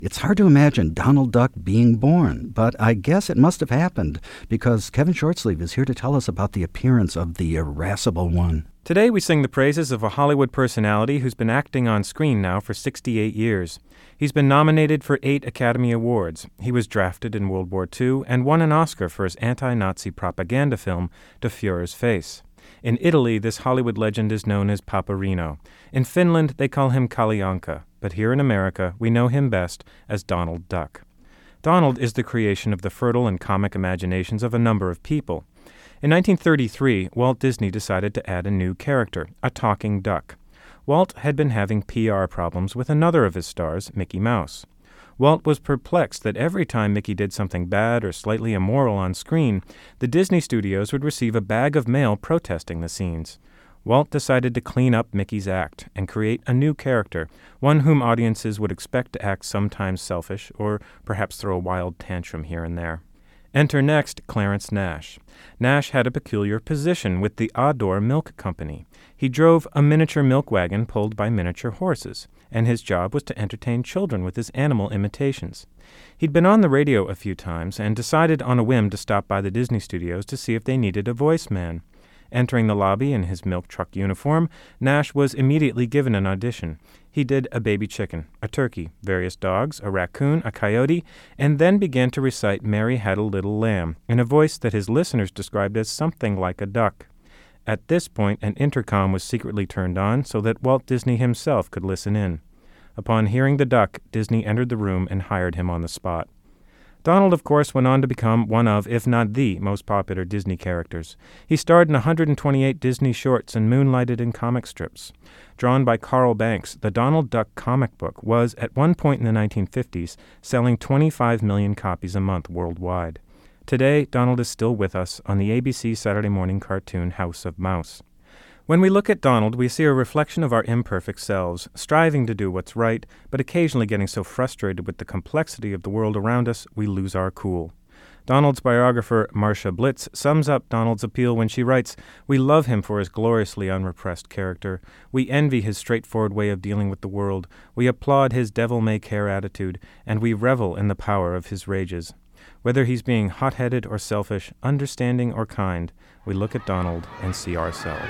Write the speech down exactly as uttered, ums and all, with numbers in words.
It's hard to imagine Donald Duck being born, but I guess it must have happened, because Kevin Shortsleeve is here to tell us about the appearance of the irascible one. Today we sing the praises of a Hollywood personality who's been acting on screen now for sixty-eight years. He's been nominated for eight Academy Awards. He was drafted in World War Two and won an Oscar for his anti-Nazi propaganda film, Der Fuhrer's Face. In Italy, this Hollywood legend is known as Paparino. In Finland, they call him Kalianka. But here in America, we know him best as Donald Duck. Donald is the creation of the fertile and comic imaginations of a number of people. In nineteen thirty-three, Walt Disney decided to add a new character, a talking duck. Walt had been having P R problems with another of his stars, Mickey Mouse. Walt was perplexed that every time Mickey did something bad or slightly immoral on screen, the Disney studios would receive a bag of mail protesting the scenes. Walt decided to clean up Mickey's act and create a new character, one whom audiences would expect to act sometimes selfish or perhaps throw a wild tantrum here and there. Enter next Clarence Nash. Nash had a peculiar position with the Adore Milk Company. He drove a miniature milk wagon pulled by miniature horses, and his job was to entertain children with his animal imitations. He'd been on the radio a few times and decided on a whim to stop by the Disney studios to see if they needed a voice man. Entering the lobby in his milk truck uniform, Nash was immediately given an audition. He did a baby chicken, a turkey, various dogs, a raccoon, a coyote, and then began to recite Mary Had a Little Lamb in a voice that his listeners described as something like a duck. At this point, an intercom was secretly turned on so that Walt Disney himself could listen in. Upon hearing the duck, Disney entered the room and hired him on the spot. Donald, of course, went on to become one of, if not the, most popular Disney characters. He starred in one hundred twenty-eight Disney shorts and moonlighted in comic strips. Drawn by Carl Banks, the Donald Duck comic book was, at one point in the nineteen fifties, selling twenty-five million copies a month worldwide. Today, Donald is still with us on the A B C Saturday morning cartoon House of Mouse. When we look at Donald, we see a reflection of our imperfect selves, striving to do what's right, but occasionally getting so frustrated with the complexity of the world around us, we lose our cool. Donald's biographer, Marcia Blitz, sums up Donald's appeal when she writes, "We love him for his gloriously unrepressed character. We envy his straightforward way of dealing with the world. We applaud his devil-may-care attitude, and we revel in the power of his rages. Whether he's being hot-headed or selfish, understanding or kind, we look at Donald and see ourselves."